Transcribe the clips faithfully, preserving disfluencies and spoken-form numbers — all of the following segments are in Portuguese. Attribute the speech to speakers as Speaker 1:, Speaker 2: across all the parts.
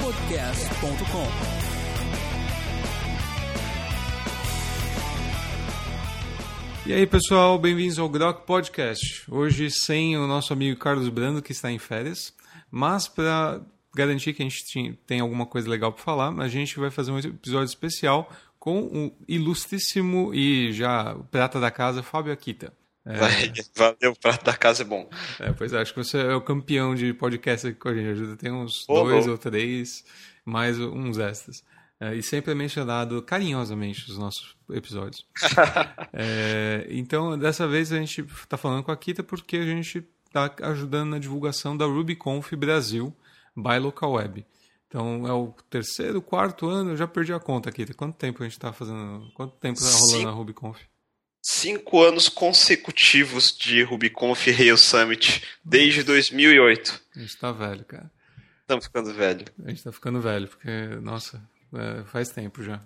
Speaker 1: podcast ponto com.
Speaker 2: E aí, pessoal, bem-vindos ao Grok Podcast. Hoje sem o nosso amigo Carlos Brando, que está em férias, mas para garantir que a gente tem alguma coisa legal para falar, a gente vai fazer um episódio especial com o ilustríssimo e já prata da casa, Fábio Akita.
Speaker 3: É... Valeu, o prato da casa é bom.
Speaker 2: É, pois é, acho que você é o campeão de podcast aqui com a gente. Ajuda, tem uns
Speaker 3: oh,
Speaker 2: dois
Speaker 3: oh.
Speaker 2: ou três, mais uns extras. É, e sempre é mencionado carinhosamente nos nossos episódios. é, então, dessa vez a gente está falando com a Akita porque a gente está ajudando na divulgação da RubyConf Brasil by LocalWeb. Então, é o terceiro, quarto ano, eu já perdi a conta, Akita. Quanto tempo a gente está fazendo? Quanto tempo está rolando
Speaker 3: Sim.
Speaker 2: a RubyConf?
Speaker 3: Cinco anos consecutivos de RubyConf e Rails Summit, desde dois mil e oito.
Speaker 2: A gente tá velho, cara.
Speaker 3: Estamos ficando velho.
Speaker 2: A gente tá ficando velho, porque, nossa, é, faz tempo já.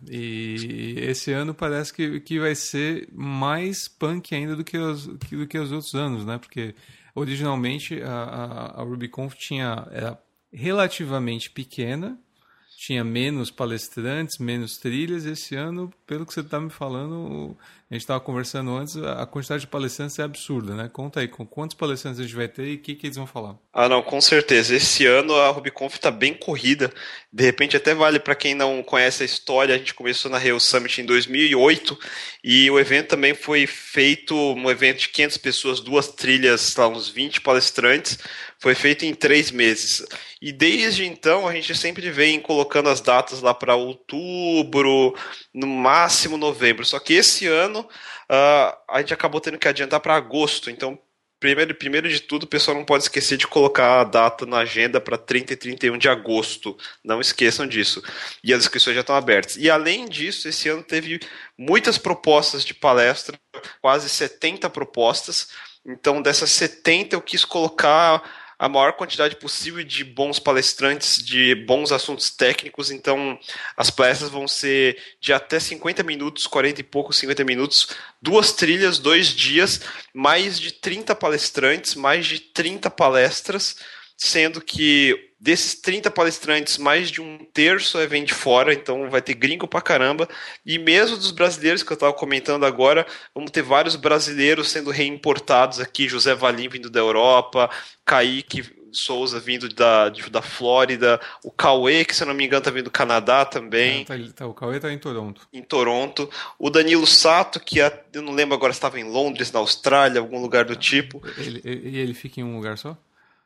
Speaker 2: E esse ano parece que, que vai ser mais punk ainda do que os, que, do que os outros anos, né? Porque, originalmente, a, a, a RubyConf tinha, era relativamente pequena, tinha menos palestrantes, menos trilhas. Esse ano, pelo que você está me falando, a gente estava conversando antes, a quantidade de palestrantes é absurda, né? Conta aí, com quantos palestrantes a gente vai ter e o que, que eles vão falar?
Speaker 3: Ah, não, com certeza. Esse ano a RubyConf está bem corrida. De repente até vale para quem não conhece a história. A gente começou na Rails Summit em dois mil e oito e o evento também foi feito, um evento de quinhentas pessoas, duas trilhas, lá, uns vinte palestrantes. Foi feito em três meses. E desde então a gente sempre vem colocando as datas lá para outubro, no máximo novembro. Só que esse ano uh, a gente acabou tendo que adiantar para agosto. Então, primeiro, primeiro de tudo, o pessoal não pode esquecer de colocar a data na agenda para trinta e trinta e um de agosto. Não esqueçam disso. E as inscrições já estão abertas. E além disso, esse ano teve muitas propostas de palestra, quase setenta propostas. Então, dessas setenta eu quis colocar a maior quantidade possível de bons palestrantes, de bons assuntos técnicos. Então as palestras vão ser de até cinquenta minutos, quarenta e poucos, cinquenta minutos, duas trilhas, dois dias, mais de trinta palestrantes, mais de trinta palestras, sendo que desses trinta palestrantes, mais de um terço vem de fora, então vai ter gringo pra caramba, e mesmo dos brasileiros que eu estava comentando agora, vamos ter vários brasileiros sendo reimportados aqui, José Valim vindo da Europa, Kaique Souza vindo da, da Flórida, o Cauê, que se eu não me engano está vindo do Canadá também.
Speaker 2: É, tá, tá, o Cauê está em Toronto.
Speaker 3: Em Toronto. O Danilo Sato, que eu não lembro agora se estava em Londres, na Austrália, algum lugar do tipo.
Speaker 2: Ele, ele, ele fica em um lugar só?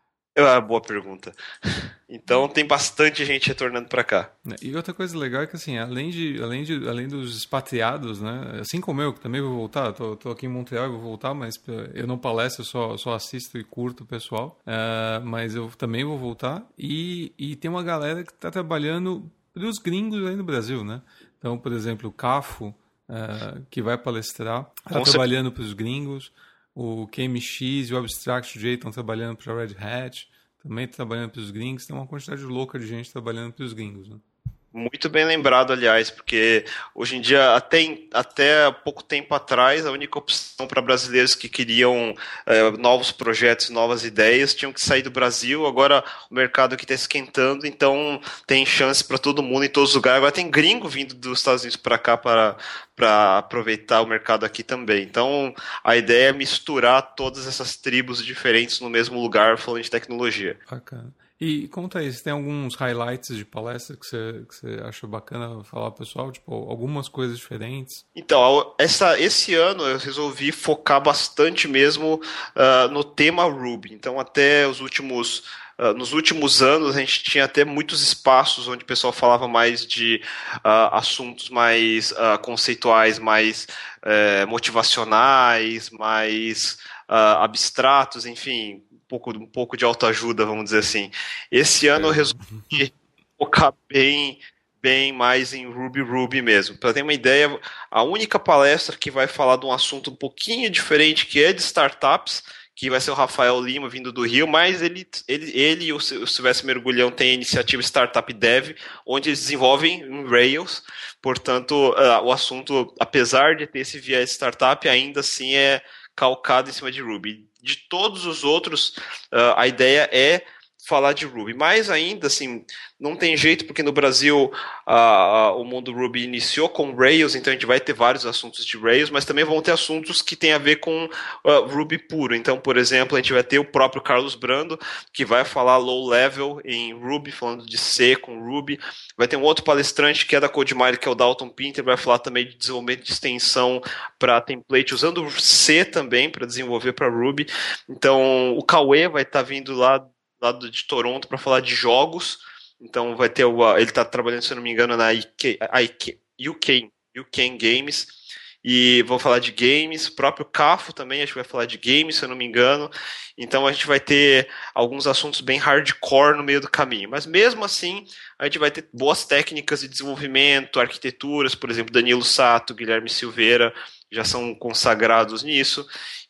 Speaker 3: É, boa pergunta. Então tem bastante gente retornando para cá.
Speaker 2: E outra coisa legal é que, assim, além, de, além, de, além dos expatriados, né, assim como eu, que também vou voltar, tô, tô aqui em Montreal e vou voltar, mas eu não palestro, eu só, só assisto e curto o pessoal, uh, mas eu também vou voltar. E, e tem uma galera que está trabalhando para os gringos aí no Brasil, né? Então, por exemplo, o Cafo, uh, que vai palestrar, está trabalhando para os gringos. O K M X e o Abstract J estão trabalhando para a Red Hat, também trabalhando para os gringos. Tem uma quantidade louca de gente trabalhando para os gringos, né?
Speaker 3: Muito bem lembrado, aliás, porque hoje em dia, até, até pouco tempo atrás, a única opção para brasileiros que queriam é, novos projetos, novas ideias, tinham que sair do Brasil. Agora o mercado aqui está esquentando, então tem chance para todo mundo em todos os lugares. Agora tem gringo vindo dos Estados Unidos para cá para para aproveitar o mercado aqui também. Então a ideia é misturar todas essas tribos diferentes no mesmo lugar, falando de tecnologia.
Speaker 2: Bacana. E conta aí, você tem alguns highlights de palestra que você, que você acha bacana falar pro pessoal? Tipo, algumas coisas diferentes?
Speaker 3: Então, essa, esse ano eu resolvi focar bastante mesmo uh, no tema Ruby. Então, até os últimos... Uh, nos últimos anos, a gente tinha até muitos espaços onde o pessoal falava mais de uh, assuntos mais uh, conceituais, mais uh, motivacionais, mais uh, abstratos, enfim... Um pouco, um pouco de autoajuda, vamos dizer assim. Esse ano eu resolvi focar bem, bem mais em Ruby Ruby mesmo. Para ter uma ideia, a única palestra que vai falar de um assunto um pouquinho diferente, que é de startups, que vai ser o Rafael Lima, vindo do Rio, mas ele, ele, ele e o Silvestre Mergulhão têm a iniciativa Startup Dev, onde eles desenvolvem em Rails. Portanto, uh, o assunto, apesar de ter esse viés startup, ainda assim é calcado em cima de Ruby. De todos os outros, uh, a ideia é falar de Ruby. Mas ainda, assim, não tem jeito, porque no Brasil uh, o mundo Ruby iniciou com Rails, então a gente vai ter vários assuntos de Rails, mas também vão ter assuntos que tem a ver com uh, Ruby puro. Então, por exemplo, a gente vai ter o próprio Carlos Brando, que vai falar low level em Ruby, falando de C com Ruby. Vai ter um outro palestrante que é da CodeMinder, que é o Dalton Pinter, vai falar também de desenvolvimento de extensão para template, usando C também para desenvolver para Ruby. Então, o Cauê vai estar tá vindo lá lado de Toronto para falar de jogos. Então vai ter o, ele está trabalhando, se eu não me engano, na I K, I K, U K, U K Games, e vão falar de games. O próprio Cafo também acho que vai falar de games, se eu não me engano. Então a gente vai ter alguns assuntos bem hardcore no meio do caminho, mas mesmo assim a gente vai ter boas técnicas de desenvolvimento, arquiteturas, por exemplo, Danilo Sato, Guilherme Silveira já são consagrados nisso.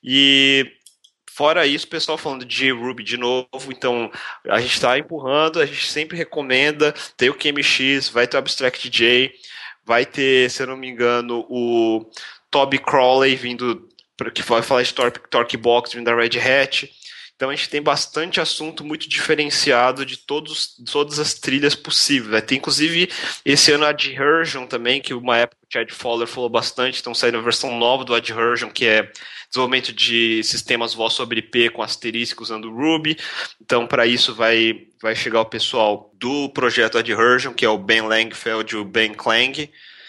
Speaker 3: E fora isso, o pessoal falando de Ruby de novo, então a gente está empurrando, a gente sempre recomenda, tem o Q M X, vai ter o AbstractJ, vai ter, se eu não me engano, o Toby Crowley vindo, que vai falar de Torquebox vindo da Red Hat. Então a gente tem bastante assunto muito diferenciado de todos, todas as trilhas possíveis. Tem inclusive esse ano a Adhesion também, que uma época o Chad Fowler falou bastante, estão saindo a versão nova do Adhesion, que é desenvolvimento de sistemas voz sobre I P com asterisco usando Ruby. Então para isso vai, vai chegar o pessoal do projeto Adhesion, que é o Ben Langfeld e o Ben Klang.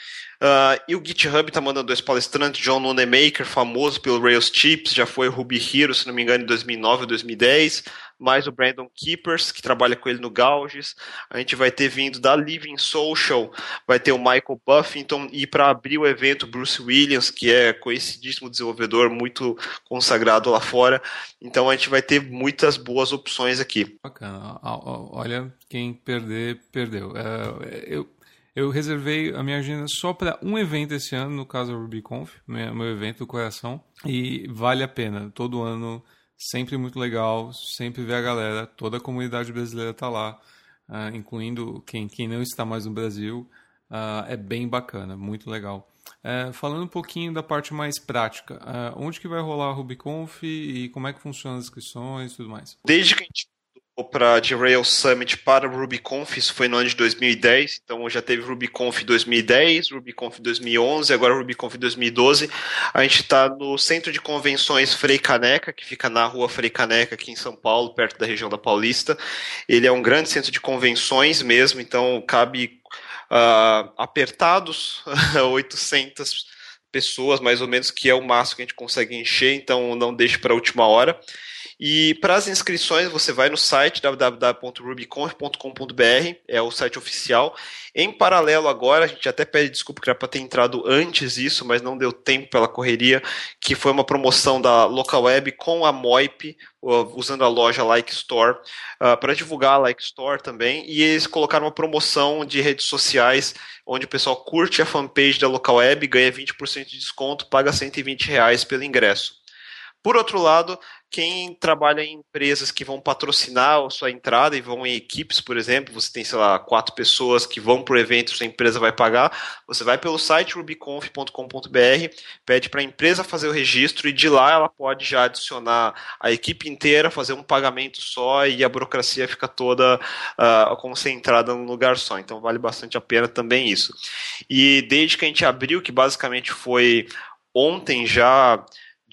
Speaker 3: Uh, e o GitHub está mandando dois palestrantes, John Nonemaker, famoso pelo Rails Chips, já foi Ruby Hero, se não me engano, em dois mil e nove ou dois mil e dez, mais o Brandon Keepers, que trabalha com ele no Gauges. A gente vai ter vindo da Living Social, vai ter o Michael Buffington, e para abrir o evento, Bruce Williams, que é conhecidíssimo desenvolvedor, muito consagrado lá fora. Então a gente vai ter muitas boas opções aqui.
Speaker 2: Bacana. Olha, quem perder, perdeu. É, eu... Eu reservei a minha agenda só para um evento esse ano, no caso a RubyConf, meu evento do coração, e vale a pena. Todo ano, sempre muito legal, sempre ver a galera, toda a comunidade brasileira está lá, uh, incluindo quem, quem não está mais no Brasil. Uh, é bem bacana, muito legal. Uh, falando um pouquinho da parte mais prática, uh, onde que vai rolar a RubyConf e como é que funcionam as inscrições e tudo mais?
Speaker 3: Desde que a gente para de Rails Summit para o RubyConf, isso foi no ano de dois mil e dez, então já teve RubyConf dois mil e dez, RubyConf dois mil e onze, agora RubyConf dois mil e doze. A gente está no Centro de Convenções Frei Caneca, que fica na rua Frei Caneca, aqui em São Paulo, perto da região da Paulista. Ele é um grande centro de convenções mesmo, então cabe uh, apertados oitocentas pessoas, mais ou menos, que é o máximo que a gente consegue encher, então não deixe para a última hora. E para as inscrições você vai no site w w w ponto rubyconf ponto com ponto b r, é o site oficial. Em paralelo agora, a gente até pede desculpa que era para ter entrado antes isso, mas não deu tempo pela correria, que foi uma promoção da LocalWeb com a Moip, usando a loja Like Store, uh, para divulgar a Like Store também, e eles colocaram uma promoção de redes sociais, onde o pessoal curte a fanpage da LocalWeb, ganha vinte por cento de desconto, paga cento e vinte reais pelo ingresso. Por outro lado, quem trabalha em empresas que vão patrocinar a sua entrada e vão em equipes, por exemplo, você tem, sei lá, quatro pessoas que vão para o evento, sua empresa vai pagar, você vai pelo site rubyconf ponto com ponto b r, pede para a empresa fazer o registro e de lá ela pode já adicionar a equipe inteira, fazer um pagamento só e a burocracia fica toda uh, concentrada num lugar só. Então vale bastante a pena também isso. E desde que a gente abriu, que basicamente foi ontem já...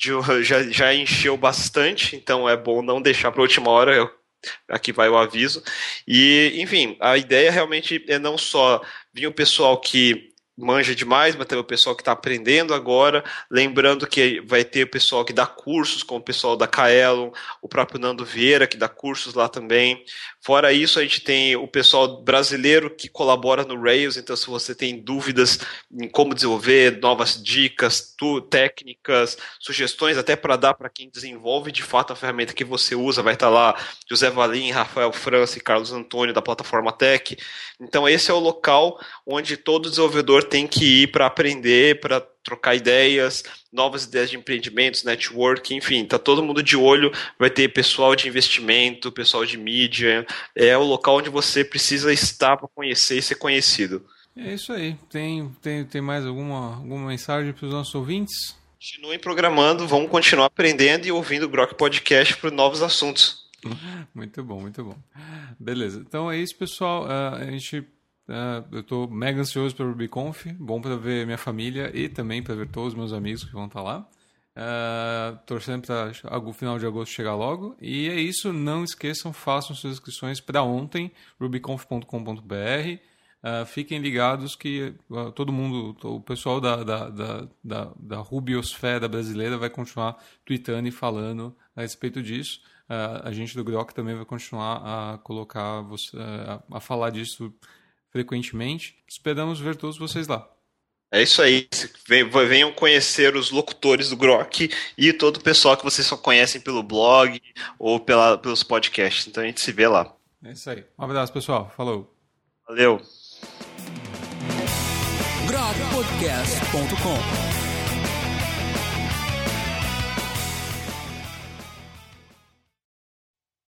Speaker 3: Já, já encheu bastante, então é bom não deixar para a última hora, eu, aqui vai o aviso. E, enfim, a ideia realmente é não só vir o pessoal que manja demais, mas também o pessoal que está aprendendo agora, lembrando que vai ter o pessoal que dá cursos, como o pessoal da Kaelon, o próprio Nando Vieira, que dá cursos lá também. Fora isso, a gente tem o pessoal brasileiro que colabora no Rails, então se você tem dúvidas em como desenvolver, novas dicas, tu, técnicas, sugestões até para dar para quem desenvolve de fato a ferramenta que você usa, vai estar lá José Valim, Rafael França e Carlos Antônio da plataforma Tech. Então esse é o local onde todo desenvolvedor tem que ir para aprender, para trocar ideias, novas ideias de empreendimentos, network, enfim, tá todo mundo de olho, vai ter pessoal de investimento, pessoal de mídia, é o local onde você precisa estar para conhecer e ser conhecido.
Speaker 2: É isso aí. Tem, tem, tem mais alguma, alguma mensagem para os nossos ouvintes?
Speaker 3: Continuem programando, vamos continuar aprendendo e ouvindo o Grok Podcast para novos assuntos.
Speaker 2: Muito bom, muito bom. Beleza, então é isso, pessoal. Uh, a gente, uh, eu estou mega ansioso para o RubyConf, bom para ver minha família e também para ver todos os meus amigos que vão estar lá. Uh, torcendo para o final de agosto chegar logo. E é isso, não esqueçam, façam suas inscrições para ontem, rubyconf ponto com ponto b r. Uh, fiquem ligados que uh, todo mundo, o pessoal da, da, da, da, da Rubiosfera brasileira vai continuar tweetando e falando a respeito disso. Uh, a gente do Grok também vai continuar a colocar, você, uh, a falar disso frequentemente. Esperamos ver todos vocês lá.
Speaker 3: É isso aí. Venham conhecer os locutores do Grok e todo o pessoal que vocês só conhecem pelo blog ou pela, pelos podcasts. Então a gente se vê lá.
Speaker 2: É isso aí. Um abraço, pessoal. Falou.
Speaker 3: Valeu.
Speaker 1: grok podcast ponto com